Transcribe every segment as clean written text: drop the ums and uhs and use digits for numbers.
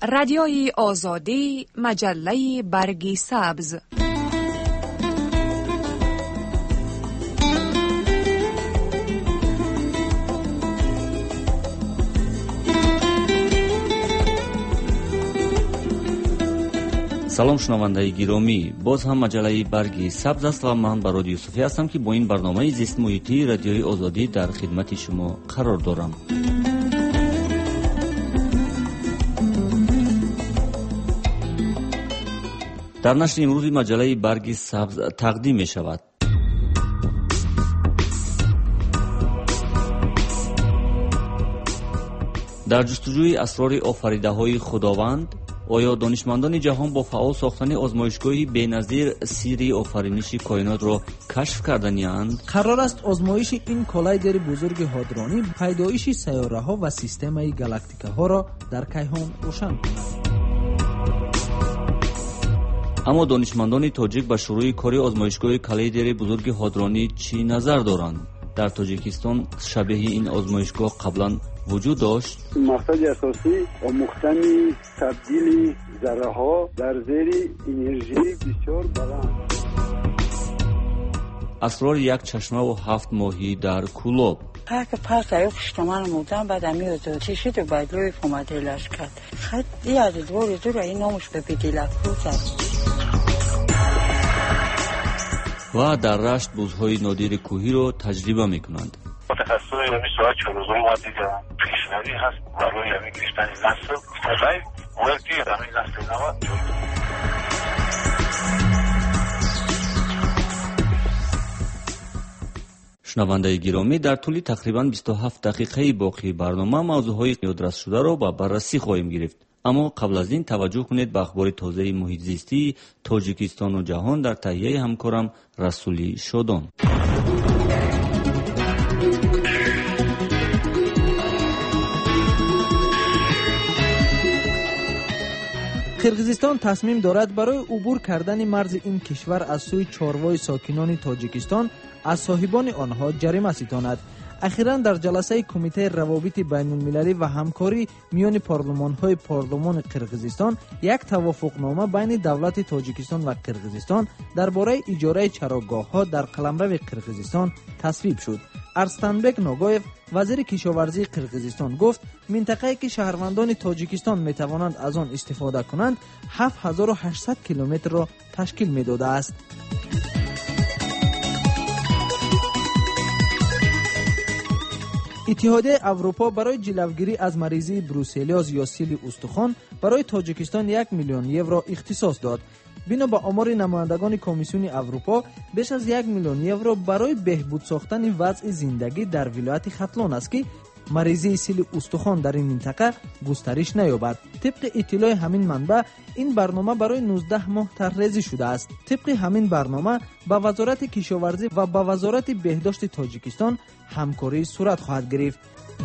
رادیوی آزادی، مجله برگ سبز. салом шунавандаи гиромӣ, боз ҳам маҷаллаи барги сабз аст ва ман Бароди Юсуфӣ ҳастам ки бо ин барномаи зистмуҳитии радиои озодӣ дар хидмати шумо қарор дорам. дар нашри имрӯзи маҷаллаи барги сабз тақдим мешавад. дар ҷустуҷӯи асрори офаридаҳои худованд, оё донишмандони ҷаҳон бо фаъол сохтани озмоишгоҳи беназир сирри офариниши коинотро кашф карданиянд? қарор аст озмоиши ин коллайдери бузурги ҳодронӣ пайдоиши сайёраҳо ва системаи галактикаҳоро дар кайҳон рӯшан кунад. аммо донишмандони тоҷик ба шурӯи кори озмоишгоҳи коллайдери бузурги ҳодронӣ чӣ назар доранд? дар Тоҷикистон шабеҳи ин озмоишгоҳ қаблан вуҷуд дошт? мақсади асосӣ омӯхтани табдили зарраҳо дар зери энержии бисёр баланд. асрори як чашмаву 7 моҳӣ дар кӯлоб. پس ایوکشتم بودم بعد میاد چشید و بعد روی فومده لاش کرد خیلی از دور این نامش به بیدیلک رو زد ва дар рашт бузҳои нодири кӯҳиро таҷриба мекунанд. متخصص یعنی ساعت 4 اومد دیگه پیشنهادی هست برای همین گرفتن نسل رای وقتی همین نسل نواد шунавандаи гиромӣ, дар тӯли тақрибан 27 дақиқаи боқии барнома мавзӯъҳои ёдрасшударо ба баррасӣ хоҳем гирифт. аммо қабл аз ин таваҷҷӯҳ кунед ба ахбори тозаи муҳитзистии Тоҷикистону ҷаҳон дар таҳияи ҳамкорам Расули Шодон. қирғизистон тасмим дорад барои убур кардани марзи ин кишвар аз сӯи чорвои сокинони Тоҷикистон аз соҳибони онҳо ҷарима ситонад. ахиран дар ҷаласаи кумитаи равобити байнулмилалӣ ва ҳамкорӣ миёни парлумонҳои парлумони Қирғизистон як тавофуқнома байни давлати Тоҷикистон ва Қирғизистон дар бораи иҷораи чарогоҳҳо дар қаламрави Қирғизистон тасвиб шуд. Арстанбек Ногоев, вазири кишоварзии Қирғизистон, гуфт минтақае ки шаҳрвандони Тоҷикистон метавонанд аз он истифода кунанд 7800 километрро ташкил медодааст. иттиҳодияи аврупо барои ҷилавгирӣ аз маризии бруселёз ё сили устухон барои Тоҷикистон 1 миллион евро ихтисос дод. бино ба омори намояндагони комиссиони аврупо, беш аз 1 миллион евро барои беҳбуд сохтани вазъи зиндагӣ дар вилояти Хатлон аст ки маризии сили устухон дар ин минтақа густариш наёбад. тибқи иттилои ҳамин манбаъ, ин барнома барои 19 моҳ тарҳрезӣ шудааст. тибқи ҳамин барнома ба вазорати кишоварзӣ ва ба вазорати беҳдошти Тоҷикистон ҳамкорӣ сурат хоҳад гирифт.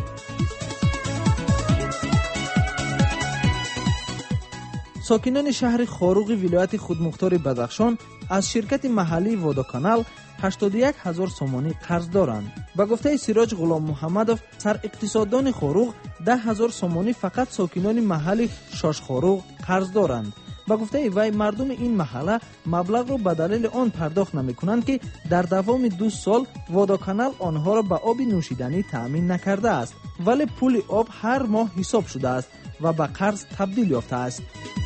сокинони шаҳри Хоруғи вилояти худмухтори Бадахшон аз ширкати маҳаллии Водоканал 81 000 сомонӣ қарз доранд. ба гуфтаи Сироҷ Ғулом Муҳаммадов, сариқтисоддони Хоруғ, 10 000 сомонӣ фақат сокинони маҳалли Шошхоруғ қарз доранд. ба гуфтаи вай, мардуми ин маҳалла маблағро ба далели он пардохт намекунанд ки дар давоми 2 сол Водоканал онҳоро ба оби нӯшиданӣ таъмин накардааст, вале пули об ҳар моҳ ҳисоб шудааст ва ба қарз табдил ёфтааст.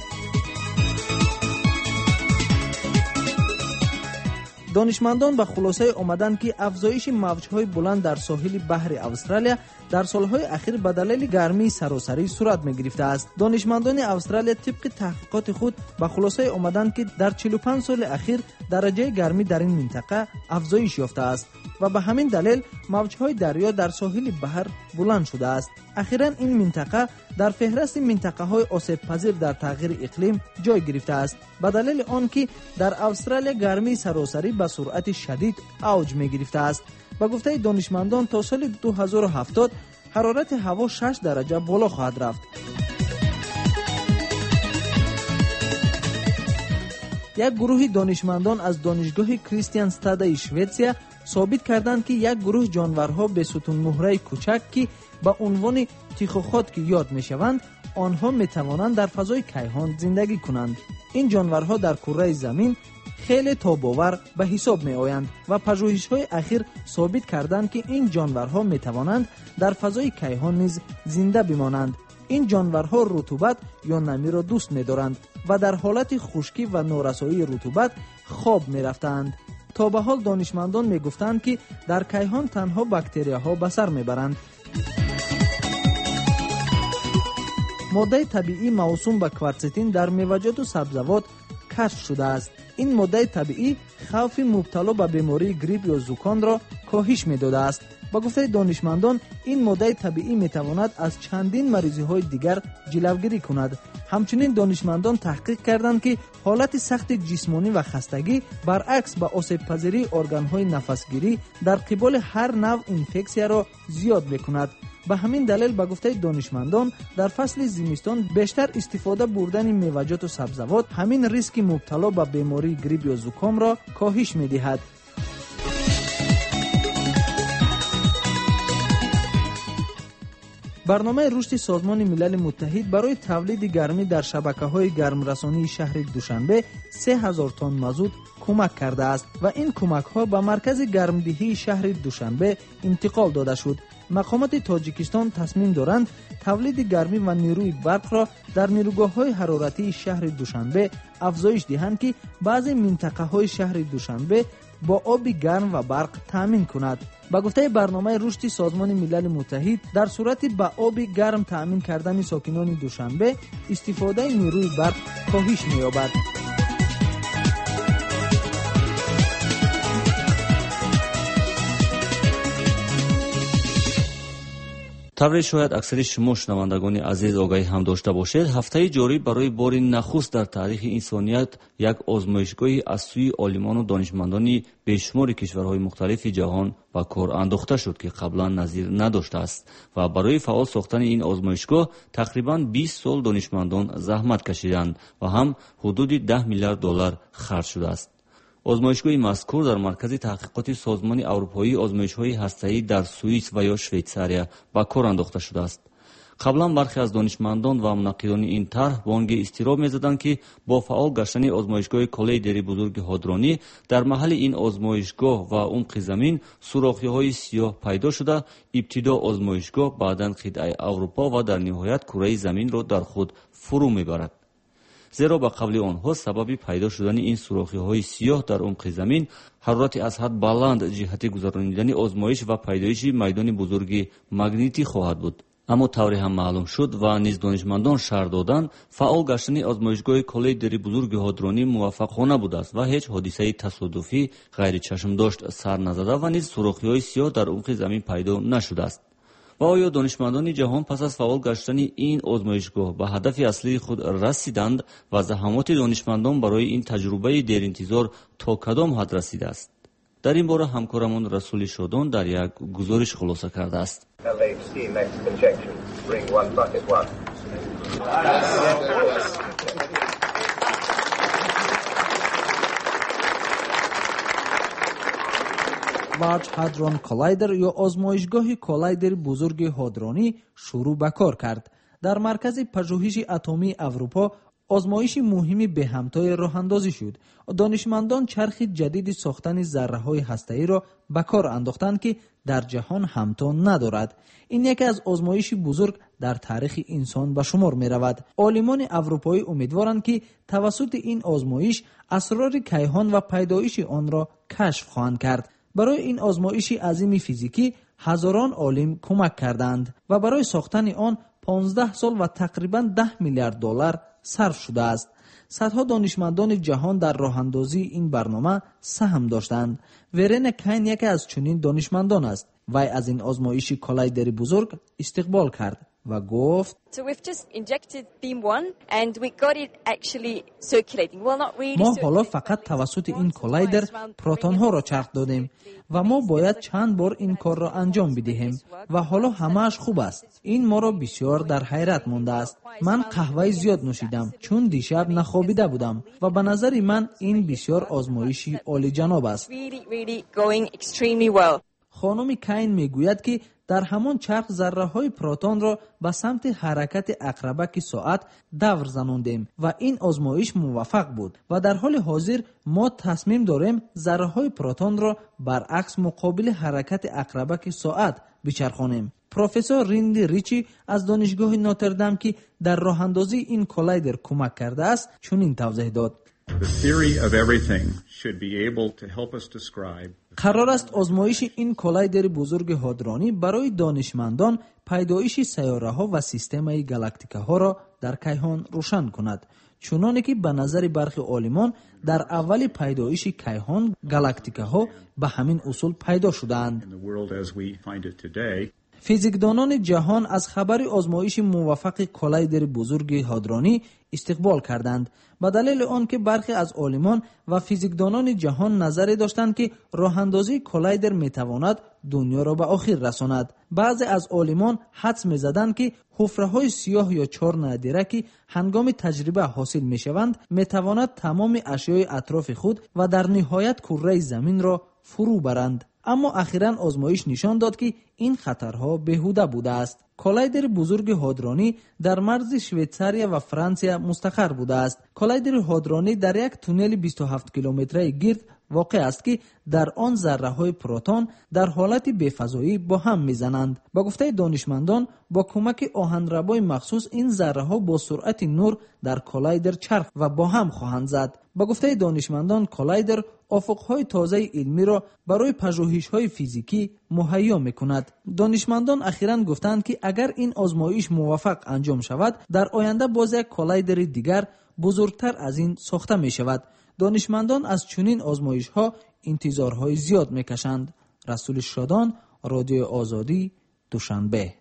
донишмандон ба хулосае омаданд ки афзоиши мавҷҳои буланд дар соҳили баҳри Австралия дар солҳои ахир ба далели гармии саросарӣ сурат мегирифтааст. донишмандони Австралия тибқи таҳқиқоти худ ба хулосае омаданд ки дар 45 соли ахир дараҷаи гармӣ дар ин минтақа афзоиш ёфтааст ва ба ҳамин далел мавҷҳои дарё дар соҳили баҳр буланд шудааст. ахиран ин минтақа дар феҳрасти минтақаҳои осебпазир дар тағйири иқлим ҷой гирифтааст, ба далели он ки дар Австралия гармии саросарӣ ба суръати шадид авҷ мегирифтааст. ба гуфтаи донишмандон то соли 2070 ҳарорати ҳаво 6 дараҷа боло хоҳад рафт. як гурӯҳи донишмандон аз донишгоҳи Кристианстадаи Шветсия собит карданд ки як гурӯҳ ҷонварҳо бесутунмӯҳраи кӯчак ки ба унвони тихохот ки ёд мешаванд, آنها میتوانند در فضای کیهان زندگی کنند. این جانورها در کره زمین خیلی تاب‌آور به حساب می آیند و پژوهش‌های اخیر ثابت کردند که این جانورها می توانند در فضای کیهان نیز زنده بمانند. این جانورها رطوبت یا نمی را دوست می دارند و در حالت خشکی و نارسایی رطوبت خواب می رفتند. تا به حال دانشمندان می گفتند که در کیهان تنها باکتریاها به سر می برند. ماده طبیعی موسوم به کوارتزین در میوه‌جات و سبزیجات کشف شده است. این ماده طبیعی خوف مبتلا به بیماری گریپ یا زکام را کاهش می‌داده است. با گفته دانشمندان این ماده طبیعی می‌تواند از چندین مریضی‌های دیگر جلوگیری کند. همچنین دانشمندان تحقیق کردند که حالت سخت جسمانی و خستگی برعکس به آسیب‌پذیری ارگان‌های نفسگیری در قبال هر نوع اینفکسیا را زیاد می‌کند. به همین دلیل به گفته دانشمندان در فصل زمستان بیشتر استفاده بردن میوه‌جات و سبزیجات همین ریسک مبتلا به بیماری گریپ یا زکام را کاهش می‌دهد. برنامه رشد سازمان ملل متحد برای تولید گرمی در شبکه‌های گرمرسانی شهر دوشنبه 3000 تن مازوت کمک کرده است و این کمک‌ها به مرکز گرمدهی شهر دوشنبه انتقال داده شد. مقامات تاجیکستان تصمیم دارند تولید گرمی و نیروی برق را در نیروگاه‌های حرارتی شهر دوشنبه افزایش دهند که بعضی منطقه‌های شهر دوشنبه با آب گرم و برق تامین کند. با گفته برنامه رشد سازمان ملل متحد در صورت با آب گرم تامین کردن ساکنان دوشنبه استفاده نیروی برق کاهش می‌یابد. طبعا شاید اکثر شما شنوندگان عزیز آگاهی هم داشته باشید هفته جاری برای بار نخست در تاریخ انسانیت یک آزمایشگاهی از سوی عالمان و دانشمندان بیشمار کشورهای مختلف جهان به کار انداخته شد که قبلا نظیر نداشته است و برای فعال ساختن این آزمایشگاه تقریبا 20 سال دانشمندان زحمت کشیدند و هم حدود 10 میلیارد دلار خرج شده است. آزمایشگاه مذکور در مرکز تحقیقات سازمان اروپایی آزمایش‌های هسته‌ای در سوئیس و یا شویتزاریا به کار انداخته شده است. قبلا برخی از دانشمندان و منقدان این طرح بانگ اضطراب می‌زدند که با فعال گشتن آزمایشگاه کلیدری بزرگ هادرانی در محل این آزمایشگاه و عمق زمین سوراخی‌های سیاه پیدا شده، ابتدا آزمایشگاه بعداً قطعه اروپا و در نهایت کره زمین را در خود فرو می‌برد. زیرا با قبل آنها سبب پیدا شدن این سوراخی‌های سیاه در عمق زمین حرارت از حد بلند جهت گذرانیدن آزمایش و پیدایش میدان بزرگ مگنیتی خواهد بود. اما طوری هم معلوم شد و نیز دانشمندان شرح دادند فعال گشتن آزمایشگاه کلیدری بزرگ هادرانی موفقانه بوده است و هیچ حادثه تصادفی غیر چشم داشت سر نزده و نیز سوراخی‌های سیاه در عمق زمین پیدا نشده است. و آیا دانشمندان جهان پس از فعال گشتن این آزمایشگاه به هدف اصلی خود رسیدند و زحمات دانشمندان برای این تجربه دیر انتظار تا کدام حد رسیده است؟ در این باره همکارمان رسول شادان در یک گزارش خلاصه کرده است. لارج هادرون کولایدر یا آزمایشگاه کولایدر بزرگ هادرانی شروع به کار کرد. در مرکز پژوهش اتمی اروپا آزمایش مهمی به همتای راه اندازی شد. دانشمندان چرخ جدید ساختن ذره‌های هسته‌ای را به کار انداختند که در جهان همتا ندارد. این یکی از آزمایش بزرگ در تاریخ انسان به شمار می رود. عالمان اروپایی امیدوارند که توسط این آزمایش اسرار کیهان و پیدایش آن را کشف خواهند کرد. برای این آزمایش عظیم فیزیکی هزاران عالم کمک کردند و برای ساختن آن 15 سال و تقریباً 10 میلیارد دلار صرف شده است. صدها دانشمندان جهان در راه اندازی این برنامه سهم داشتند. ورن کین یکی از چنین دانشمندان است. وی از این آزمایش کولایدر بزرگ استقبال کرد و گفت ما حالا فقط توسط این کولایدر پروتون ها را چرخ دادیم و ما باید چند بار این کار را انجام بدهیم و حالا همه‌اش خوب است. این ما را بسیار در حیرت مانده است. من قهوه زیاد نوشیدم چون دیشب نخوابیده بودم و به نظر من این بسیار آزمایشی عالی جناب است. خانم کین میگوید که در همان چرخ ذره های پروتون را به سمت حرکت عقربک ساعت دور زناندیم و این آزمایش موفق بود و در حال حاضر ما تصمیم داریم ذره های پروتون را برعکس مقابل حرکت عقربک ساعت بچرخانیم. پروفسور ریندی ریچی از دانشگاه نوتردام که در راه اندازی این کولایدر کمک کرده است چنین توضیح داد: قرار است آزمایش این کولایدر بزرگ هادرانی برای دانشمندان پیدایش سیاره ها و سیستم گالاکتیکا ها را در کیهان روشن کند، چنانه که به نظر برخی عالمان در اول پیدایش کیهان گالاکتیکا ها به همین اصول پیدا شدند. فیزیکدانان جهان از خبر آزمایش موفق کولایدر بزرگ هادرانی استقبال کردند به دلیل آنکه برخی از عالمان و فیزیکدانان جهان نظری داشتند که راه اندازی کولایدر میتواند دنیا را به آخر رساند. بعضی از عالمان حدس میزدند که حفره‌های سیاه یا چهار نادره که هنگام تجربه حاصل میشوند میتواند تمام اشیای اطراف خود و در نهایت کره زمین را فرو برند. اما اخیراً آزمایش نشان داد که این خطرها بیهوده بوده است. کولایدر بزرگ هادرانی در مرز شویتزاریا و فرانسه مستقر بوده است. کولایدر هادرانی در یک تونل 27 کیلومتری گرد واقع است که در آن ذره های پروتون در حالت بی‌فضایی با هم میزنند. با گفته دانشمندان با کمک آهنربای مخصوص این ذره ها با سرعت نور در کولایدر چرخ و با هم خواهند زد. با گفته دانشمندان کولایدر افق‌های تازه علمی را برای پژوهش‌های فیزیکی مهیا می‌کند. دانشمندان اخیراً گفتند که اگر این آزمایش موفق انجام شود در آینده باز یک کولایدر دیگر بزرگتر از این ساخته می‌شود. دانشمندان از چنین آزمایش‌ها انتظارهای زیاد می‌کشند. رسول شادان، رادیو آزادی، دوشنبه.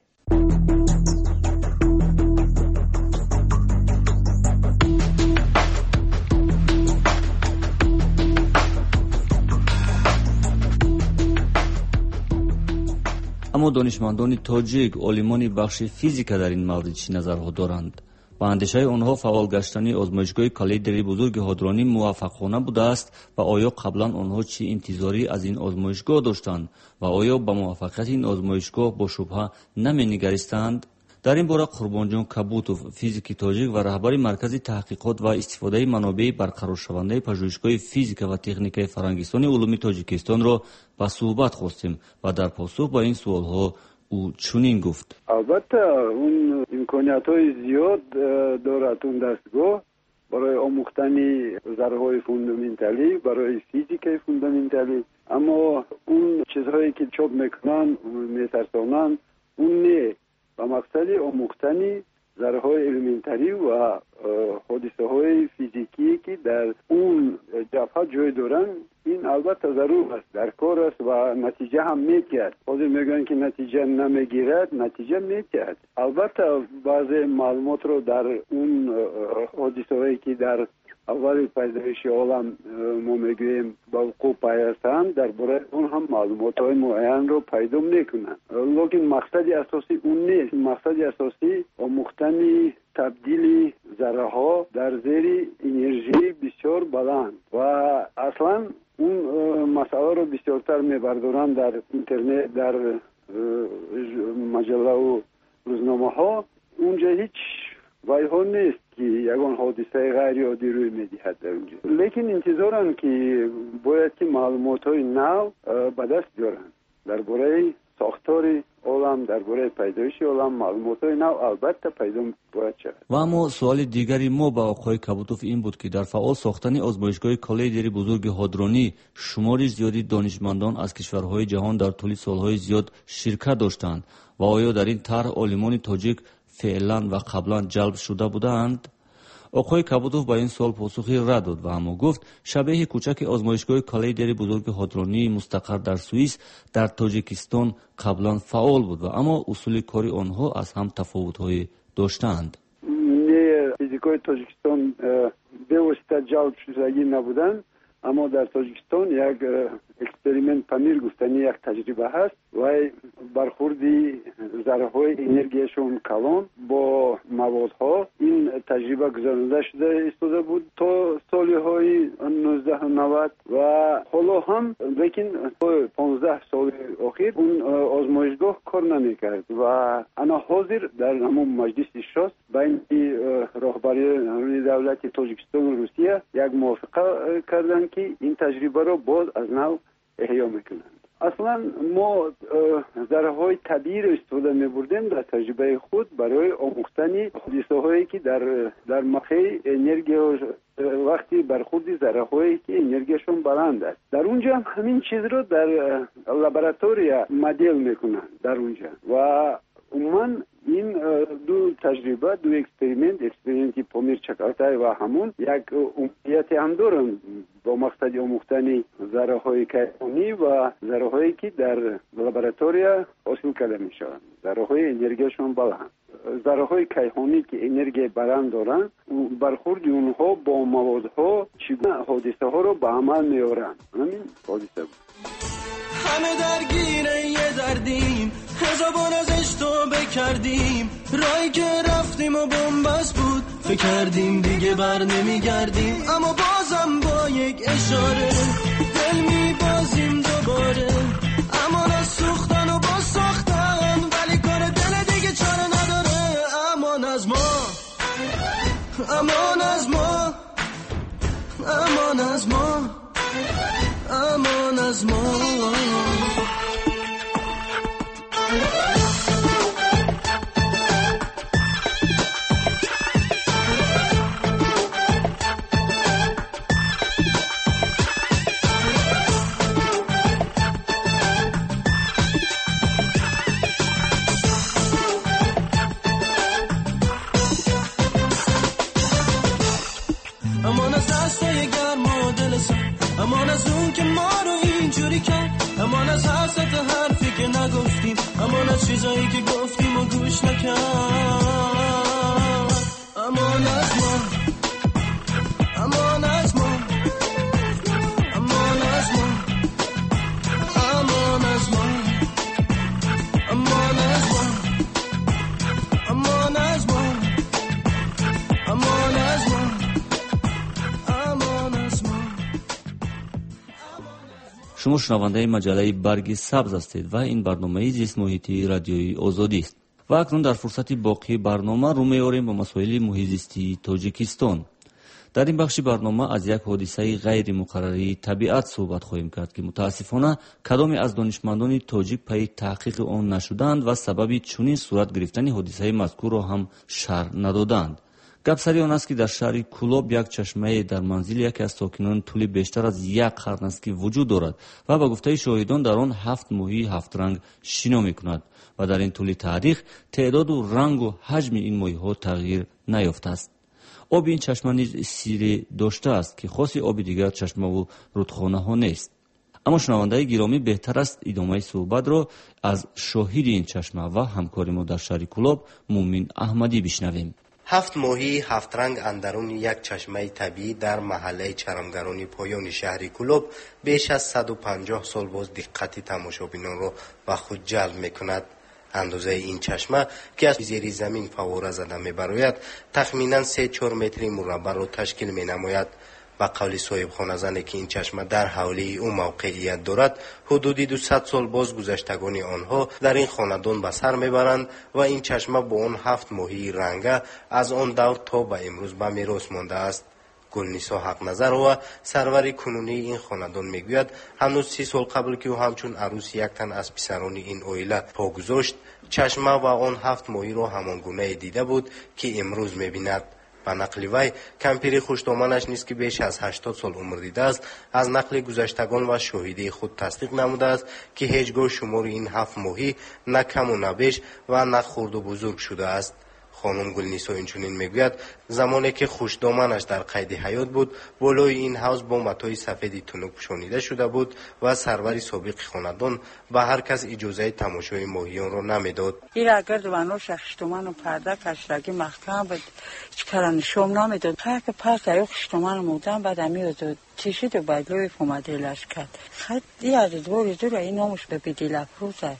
اما دانشمندان تاجیک عالمان بخش فیزیک در این مورد چی نظرها دارند؟ با اندیشه آنها فعال گشتن آزمایشگاه کولایدر بزرگ هادرانی موفقانه بوده است و آیا قبلا آنها چه انتظاری از این آزمایشگاه داشتند و آیا به موفقیت این آزمایشگاه با شبهه نمی‌نگریستند؟ در این باره قربانجان کابوتوف فیزیک تاجیک و رهبر مرکز تحقیقات و استفاده منابع برقرار شونده پژوهشگاه فیزیک و تکنیک فرنگستان علوم تاجیکستان را به صحبت خواستیم و در پاسخ به این سوالها او چنین گفت: البته اون امکانیت‌های زیاد دارد اون دستگاه برای آموختن ذره‌های فوندامنتالی، برای فیزیک فوندامنتالی، اما اون چیزهایی که چاپ میکنن میترسانن اون نه. و مقصد آموختن ذره‌های المنتری و حادثه‌های فیزیکی که در اون جبهه جای دارن این البته ضرور است، در کار است و نتیجه هم میگیرد. حاضر میگن که نتیجه نمیگیرد، نتیجه میگیرد. البته بعضی معلومات رو در اون حادثه‌هایی که در اول پیدایش عالم ما میگوییم با وقوع پیوستند درباره اون هم معلومات‌های معین رو پیدا میکنن، لیکن مقصد اساسی اون نیست. مقصد اساسی آموختن تبدیل ذره‌ها در زیر انرژی بسیار بلند و اصلا اون مسئله رو بسیارتر میبردارن در اینترنت، در مجله و روزنامه‌ها. اونجا هیچ وایها نیست که یگان حادثه غیر عادی روی میدهد در اونجا، لیکن انتظارن که باید که معلومات‌های نو به دست بیارن درباره ساختار عالم، درباره پیدایش عالم. معلومات‌های نو البته پیدا باید شود. و اما سوال دیگری ما با آقای کابوتوف این بود که در فعال ساختن آزمایشگاه کولایدر بزرگ هادرانی شماری زیادی دانشمندان از کشورهای جهان در طول سالهای زیاد شرکت داشتند و آیا در این طرح عالمان تاجیک فعلا و قبلا جلب شده بودند؟ آقای کابوتوف با این سوال پاسخی رد داد و اما گفت شبیه کوچک آزمایشگاه کولایدر بزرگ هادرانی مستقر در سوئیس در تاجیکستان قبلا فعال بود و اما اصول کاری آنها از هم تفاوت‌های داشتند. فیزیکای تاجیکستان به واسطه جلب شدگی نبودند، اما در تاجیکستان یک اکسپریمنت پنیر گفتنی یک تجربه هست و برخوردی ذره‌های انرژیشون کلان با موادها این تجربه گذرانده شده ایستاده بود تا سالهای 1990 و حالا هم لیکن 15 سال اخیر اون آزمایشگاه کار نمیکرد و انا حاضر در همون مجلس شورا بین رهبری دولت تاجیکستان و روسیه یک موافقه کردن که این تجربه را باز از نو احیا میکنند. اصلا ما ذره‌های طبیعی را استفاده می‌بردیم در تجربه خود برای آموختن حادثه‌هایی که در مخی انرژی وقتی برخورد ذره‌هایی که انرژیشون بلند است. در اونجا هم همین چیز رو در لابراتوری مدل میکنند در اونجا و عموما این دو تجربه دو اکسپریمنتی پامیر چکالتای و همون یک عمومیت هم دارن با مقصد آموختن ذره‌های کیهانی و ذره‌هایی که در لابراتوری حاصل کرده میشوند. ذره‌های انرژیشون بلند. ذره‌های کیهانی که انرژی بلند دارن برخورد اونها با موادها چگونه حادثه ها رو به عمل میارن. همین حادثه بود. همه درگیر یه دردیم حسابون ازش تو بکردیم رای که رفتیم و بنبست بود فکر کردیم دیگه بر نمیگردیم اما بازم با یک اشاره دل میبازیم دوباره اما نسوختن و باز ساختن ولی کار دل دیگه چاره نداره امان از ما امان از ما امان از ما امان از ما امان از دستای گرم و دل سرد امان از اون که ما رو اینجوری کرد امان از حسرت حرفی که نگفتیم امان از چیزایی که گفتیم و گوش نکرد امان از ما امان از ما امان از ما امان از ما امان از ما امان از ما امان از ما شما شنونده مجله برگ سبز هستید و این برنامه زیست محیطی رادیوی آزادی است و اکنون در فرصت باقی برنامه رو می‌آوریم با مسائل محیط زیستی تاجیکستان. در این بخش برنامه از یک حادثه غیر مقرری طبیعت صحبت خواهیم کرد که متاسفانه کدام از دانشمندان تاجیک پی تحقیق آن نشدند و سبب چنین صورت گرفتن حادثه مذکور را هم شرح ندادند. گپ سری آن است که در شهر کولوب یک چشمه در منزل یکی از ساکنان طول بیشتر از یک قرن است که وجود دارد و با گفته شاهدان در آن 7 ماهی 7 رنگ شنا می‌کند و در این طول تاریخ تعداد و رنگ و حجم این ماهی‌ها تغییر نیافته است. آب این چشمه نیز سیر داشته است که خاصی آب دیگر چشمه و رودخانه‌ها نیست. اما شنونده گرامی بهتر است ادامه صحبت را از شاهد این چشمه و همکار ما در شهر کولوب مومن احمدی بشنویم. 7 ماهی 7 رنگ اندرون یک چشمه طبیعی در محله چرمگرانی پایان شهر کولوب بیش از 150 سال باز دقت تماشابینان را به خود جلب میکند. اندازه این چشمه که از زیر زمین فواره زده میبراید تخمینا 3-4 متر مربع را تشکیل مینماید. با قول صاحب خانه‌زنی که این چشمه در حوالی او موقعیت دارد حدودی 200 سال باز گذشتگان آنها در این خاندان به سر میبرند و این چشمه با آن 7 ماهی رنگه از آن دور تا به امروز به میراث مانده است. گلنیسا حق نظر و سرور کنونی این خاندان میگوید هنوز 30 سال قبل که او همچون عروس یک تن از پسران این عائله پا گذاشت چشمه و آن 7 ماهی را همان گونه دیده بود که امروز میبیند. به نقل وی کمپیری خوشدامنش نیست که بیش از 80 سال عمر دیده است از نقل گذشتگان و شاهدی خود تصدیق نموده است که هیچگاه شمار این 7 ماهی نه کم و نه بیش و نه خرد و بزرگ شده است. خانم گلنیسا اینچنین میگوید زمانی که خوشدامنش در قید حیات بود بالای این حوض با متای سفید تنک پوشانیده شده بود و سرور سابق خاندان به هر کس اجازه تماشای ماهیان را نمیداد. این اگر دوانو شخصتومن و پرده کشرگی محکم بود چکران شوم نمیداد که پس ایو خشتومن مودم بعد میاد چشید و بدلوی اومدیلش کرد خیلی از دور این همش به بیدیل افروزه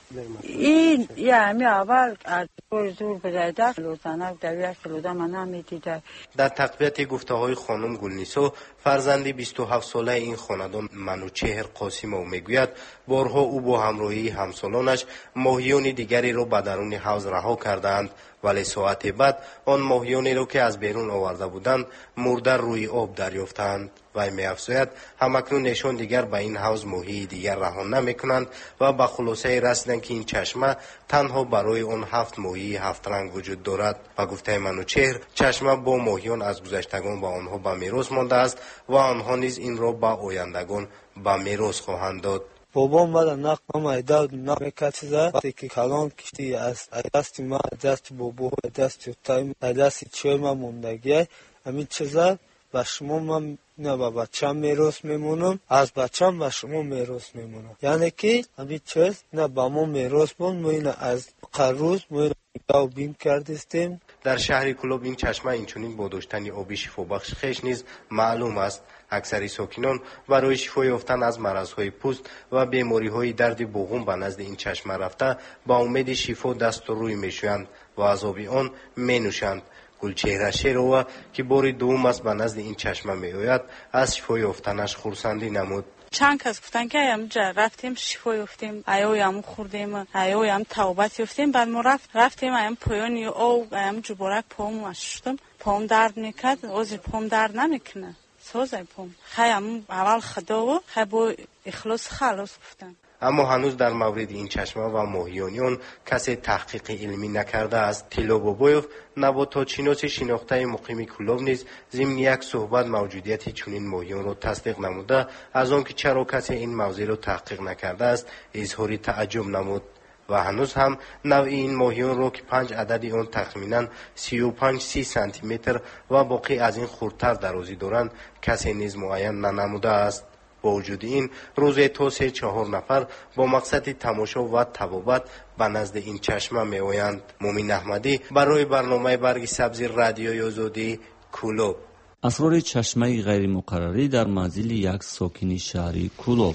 این یعنی اول از دور بزایده لوزنک دویش لوزه من نمیدیده. در تقویت گفته های خانم گلنیسو فرزند 27 ساله این خاندان منوچهر قاسمو میگوید بارها او با همراهی همسالانش ماهیان دیگری را به درون حوض رها کردند ولی ساعت بعد آن ماهیانی را که از بیرون آورده بودند مرده روی آب دریافتند. وی می‌افزاید همکنون نشان دیگر به این حوض ماهی دیگر رها نمی‌کنند و به خلاصه رسیدند که این چشمه تنها برای آن 7 ماهی 7 رنگ وجود دارد. و گفته منوچهر چشمه با ماهیان از گذشتگان به آنها به میراث مانده است و آنها نیز این را به آیندگان به میراث خواهند داد. بابام بعد نقم ایداد نمیکشیده وقتی که کلان کشتی از دست ما دست بابا دست تایم دست چه ما موندگی همین چیزا و شما من نه با بچه‌م میراث میمونم از بچه‌م و شما میراث میمونم یعنی که همین چیز نه با ما میراث مون ما از قروز ما داو بین کردیم. در شهر کلوب این چشمه اینچنین با داشتن آبی شفابخش خیش نیز معلوم است. اکثر ساکنان برای شفا یافتن از مرض‌های پوست و بیماری‌های درد بوغم به نزد این چشمه رفته با امید شفا دست و روی میشویند و از آب آن مینوشند. گلچهره شیروا که بار دوم است به نزد این چشمه میآید از شفا یافتنش خرسندی نمود. چند کس گفتن که اینجا رفتیم شفا یافتیم ایام خوردیم ایام توبت یافتیم بعد ما رفتیم ایام پایانی او ایام جبرک پام شدم پام درد میکرد از پام درد نمیکنه سوزای پام خیام اول خدا و خیلی با اخلاص خلاص گفتن. اما هنوز در مورد این چشمه و ماهیانیان کسی تحقیق علمی نکرده است. تیلا بابایوف نباتاتشناس شناخته مقیم کلوب نیز ضمن یک صحبت موجودیت چنین ماهیان را تصدیق نموده از آنکه چرا کسی این موضوع را تحقیق نکرده است اظهار تعجب نمود. و هنوز هم نوع این ماهیان را که 5 عدد آن تخمینا 35-30 سانتی متر و باقی از این خردتر درازی دارند کسی نیز معین ننموده است. با وجود این روزی تا 3-4 نفر با مقصد تماشا و طبابت به نزد این چشمه می آیند. مومین احمدی برای برنامه برگ سبز رادیوی آزادی کلوب. اسرار چشمه غیر مقرری در منزل یک ساکن شهری کلوب.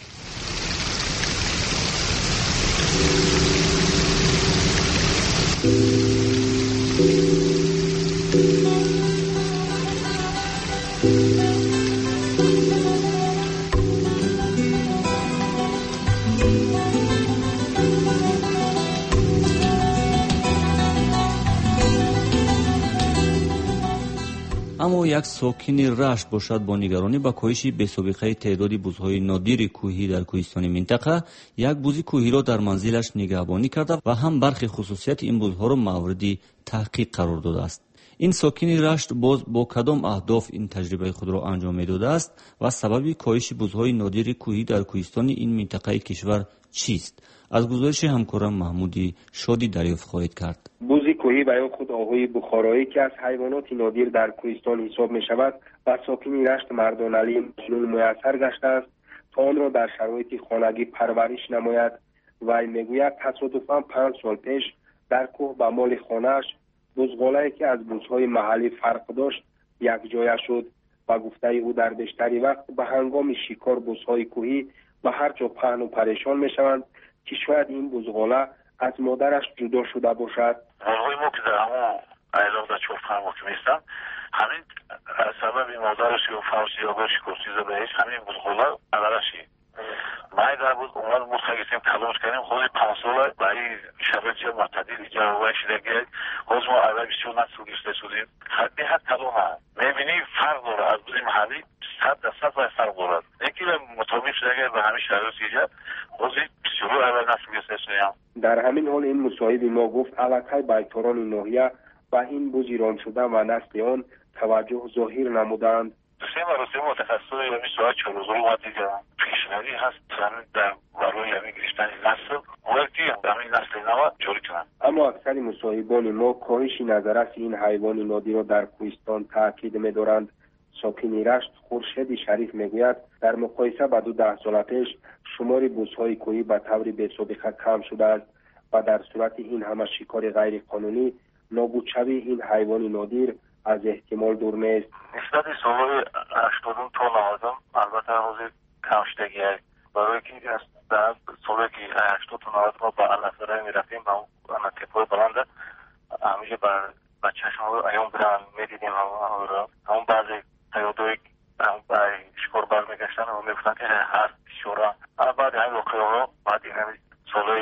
اما یک ساکن رشت باشد با نگرانی به کاهش بی‌سابقه تعداد بزهای نادر کوهی در کوهستان منطقه یک بز کوهی را در منزلش نگهبانی کرده و هم برخی خصوصیت این بزها را مورد تحقیق قرار داده است. این ساکن رشت باز با کدام اهداف این تجربه خود را انجام می‌داده است و سبب کاهش بزهای نادر کوهی در کوهستان این منطقه کشور چیست؟ از گزارش همکارم محمودی شادی دریافت خواهید کرد. بز کوهی بیان خود آهوی بخارایی که از حیوانات نادر در کوهستان حساب می شود و ساکن رشت مردان علی مجنون میسر گشته است تا آن را در شرایط خانگی پرورش نماید. و میگوید تصادفاً 5 سال پیش در کوه به مال خانه‌اش بزغاله‌ای که از بزهای محلی فرق داشت یک جای شد و گفته او در بیشتری وقت به هنگام شکار بزهای کوهی به هر جا پهن و پریشان می شوند که شاید این بزغاله از مادرش جدا شده باشد. موضوعی ما که در همون ایلاق در چوفخان محکم هستم همین سبب مادرش یا فرشی یا برشی کسیزه بهش همین بزغاله اولشی مای در بود اومد بود خیلیتیم تلاش کردیم خودی 5 ساله برای شبه جا معتدیل ایجا و شدگی خود ما اول 24 نسل گرفته شدیم خیلی حد تلوم هم میبینی فرق داره از بودی محلی 100% باید فرق دارد یکی به مطابق شدگی به همین شرایط ایجا خودی 24 اول نسل گرفته شدیم. در همین حال این مصاحب ما گفت علاقه بیتاران ناحیه و این بز ایران شده و نسل آن توجه ظاهر نمودند. رسیم متخصص یعنی ساعت 4 روز رو دیگه پیشنهادی هست در برای گرفتن نسل وقتی همین نسل نو جوری کنن. اما اکثر مصاحبان ما کاهش نظرات این حیوان نادر را در کوهستان تاکید می‌دارند. ساکن رشت خورشید شریف میگوید در مقایسه با 10 سال پیش شمار بزهای کوهی به طور بی‌سابقه کم شده است و در صورت این همه شکار غیر قانونی نابود شوی این حیوان نادر از احتمال دور نیست. نسبت سالهای 80 تا 90 البته حوزه کمشتگی برای که در سالی که 80 تا 90 ما با الاسرای میرفتیم با اون تپوی بلنده همیشه بر بچه‌شون رو ایام برن میدیدیم همون بعضی تیادوی برای شکار برمیگشتن و میگفتن که هست شورا بعد همین واقعه ها بعد این همین سالای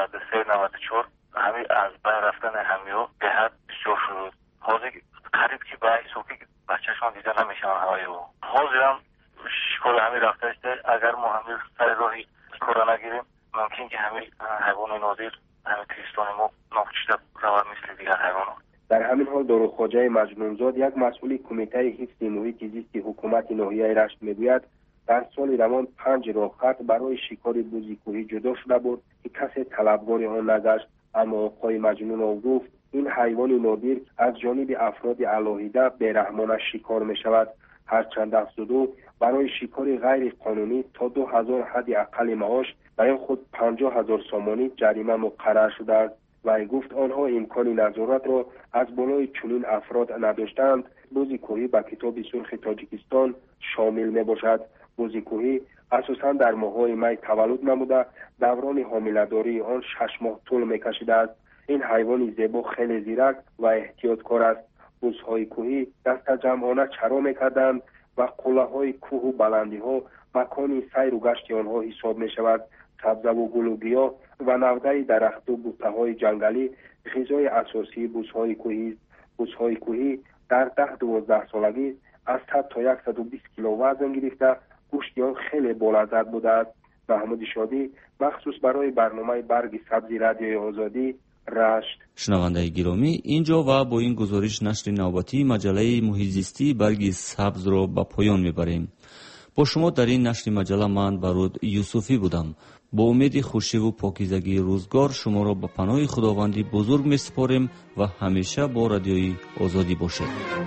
93 94 همین از بین رفتن همین ها به حد شور شد حاضر قریب که برای سوکی بچه‌شون دیده نمیشن هوایی و حاضر هم شکار همین رفته است اگر ما همین سر راهی شکار نگیریم ممکن که همین حیوان نادر همین کریستان ما ناکشته روان مثل دیگر حیوان ها. در همین حال داروخواجه مجنونزاد یک مسئول کمیته حفظ محیط زیست حکومت ناحیه رشت میگوید در سال روان 5 راهخط برای شکار بز کوهی جدا شده بود که کسی طلبکار آن نگشت، اما آقای مجنون گفت این حیوان نادر از جانب افراد علاهیده بی‌رحمانه شکار می شود. هرچند افزوده برای شکار غیر قانونی تا 2000 حد اقل معاش برای خود 50,000 سامانی جریمه مقرر شده است. و گفت آنها امکان نظارت را از بالای چنین افراد نداشتند. بز کوهی به کتاب سرخ تاجیکستان شامل می باشد. بز کوهی اساساً در ماه‌های می تولد نموده، دوران حامله‌داری آن 6 ماه طول می کشیده است. این حیوان زیبا خیلی زیرک و احتیاطکار است. بزهای کوهی دست جمعانه چرا می کردند و قله‌های کوه و بلندی‌ها مکانی سیر و گشت آنها حساب می شود. سبزه و گل و گیاه و نوده درخت و بوته‌های جنگلی غذای اساسی بزهای کوهی است. بزهای کوهی در 10-12 سالگی از 100 تا 120 کیلو وزن گرفته، گوشت آن خیلی بالذت بوده است. محمود شادی مخصوص برای برنامه برگ سبزی رادیوی آزادی رشت. شنونده گرامی، اینجا و با این گزارش نشر نوبتی مجله محیط زیستی برگ سبز را به پایان میبریم. با شما در این نشر مجله من برود یوسفی بودم. با امید خوشی و پاکیزگی روزگار شما را به پناه خداوندی بزرگ میسپاریم و همیشه با رادیوی آزادی باشید.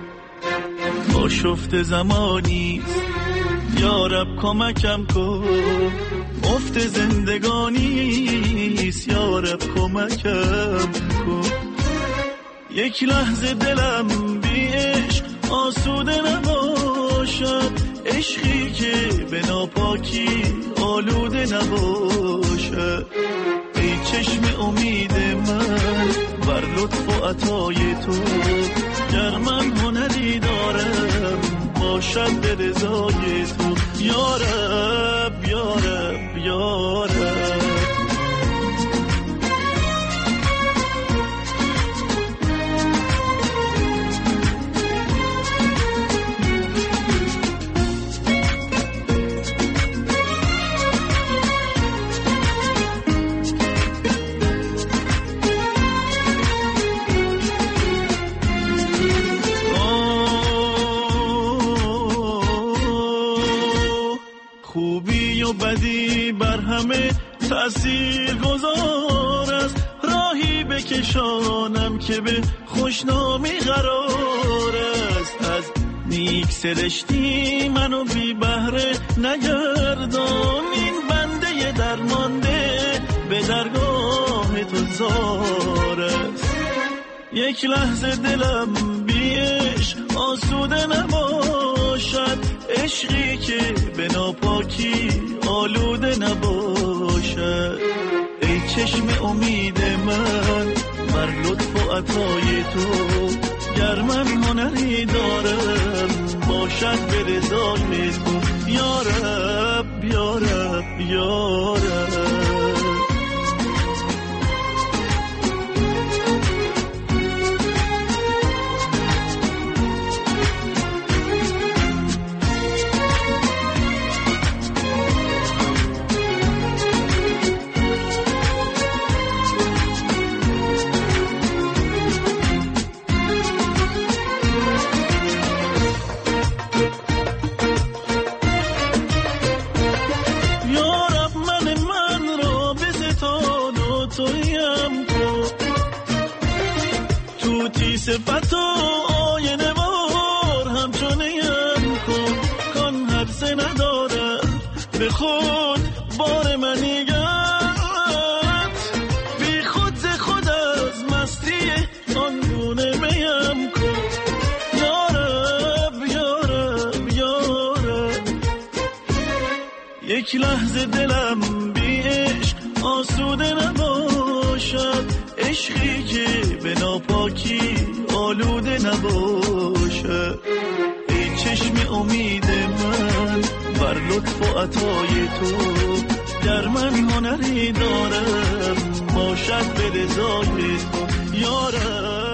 آشفت زمانی یا رب کمکم کن، افت زندگانی یا رب کمکم کن. یک لحظه دلم بی عشق آسوده نباشد، عشقی که به ناپاکی آلوده نباشد. ای چشم امید من بر لطف و عطای تو، گر من هنری دارم باشد به رضای تو. یا رب یا رب یا رب. بدی بر همه تأثیر گذار است، راهی بکشانم که به خوشنامی قرار است. از نیک سرشتی منو بی بهره نگردان، این بنده درمانده به درگاه تو زار است. یک لحظه دلم بی عشق آسوده نباشد، عشقی که به ناپاکی آلوده نباشد. ای چشم امید من بر لطف و عطای تو، گر من هنری دارم باشد به رضای تو. یا رب یا رب یا رب. صفت و آینه وار همچنین کن، کن حدث ندارد به خود بار منیگت، بی خود ز خود از مستی آن گونه میم کن. یا رب یا رب یا رب. یک لحظه دلم بی عشق آسوده نباشد، عشقی که به ناپاکی آلوده نباشد. ای چشم امید من بر لطف و عطای تو، در من هنری دارم باشد به رضای تو یارم.